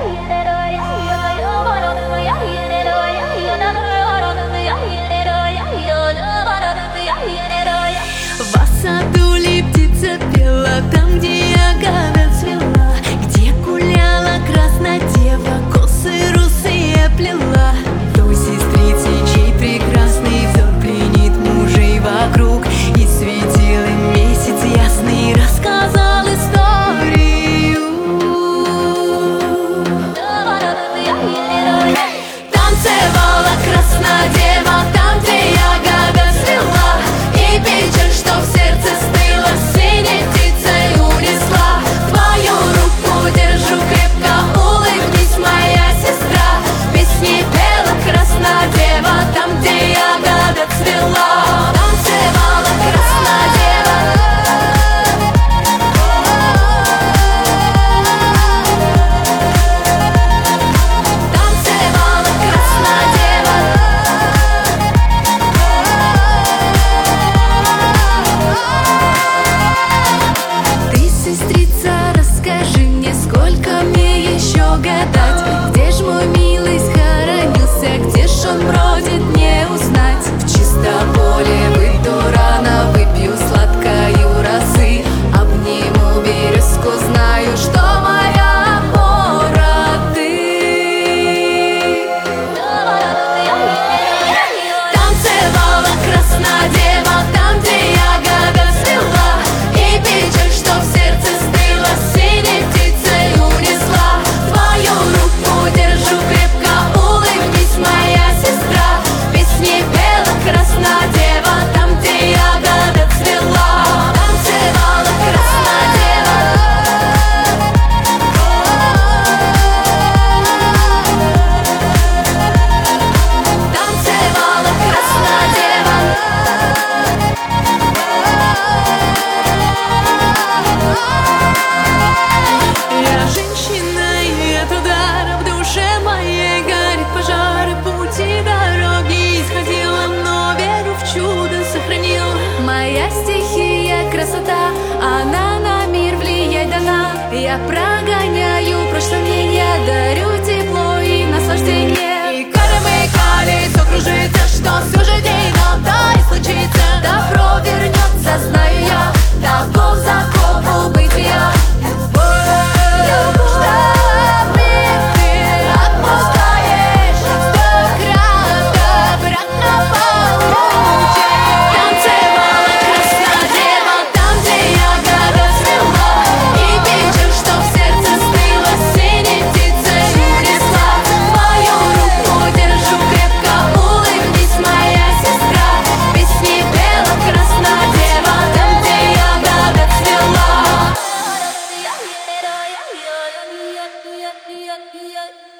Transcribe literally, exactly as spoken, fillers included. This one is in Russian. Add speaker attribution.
Speaker 1: В саду ли птица пела, там, где ягода цвела, где гуляла красная дева, косы русые плела. Той сестрицы, чей прекрасный взор пленит мужей вокруг, и светил им месяц ясный, рассказал историю. Танцевала красная дева там, где ягода цвела, и печаль, что в сердце стыла, синей птицей унесла. Твою руку держу крепко, улыбнись, моя сестра. Песни пела красная дева там, где ягода цвела. Танцевала красная дева. Танцевала красная дева. Ты, сестрица, расскажи мне, сколько мне еще гадать? Где ж мой милый схоронился, где ж он бродит, не узнать? В чистополе выйду рано, выпью сладкою росы, обниму березку, знаю, что моя опора ты. Танцевала красная дева там, где ягода цвела, и печаль, что в сердце стыла, синей птицей унесла. Твою руку держу крепко, улыбнись, моя сестра. Песни пела красная дева там, где ягода цвела. Танцевала красная дева. Танцевала красная дева. Я женщина, и от удара в душе моей горит пожар. Пути дороги исходила, но веру в чудо сохранил. Моя стихия красота, она на мир влиять дана. Я прогоняю прочь сомнения, дарю тепло и наслаждение. И кармы колесо кружится, что суждено, да и случится. Добро вернется, знаю я, таков закон бытия.
Speaker 2: Yeah, yeah, yeah.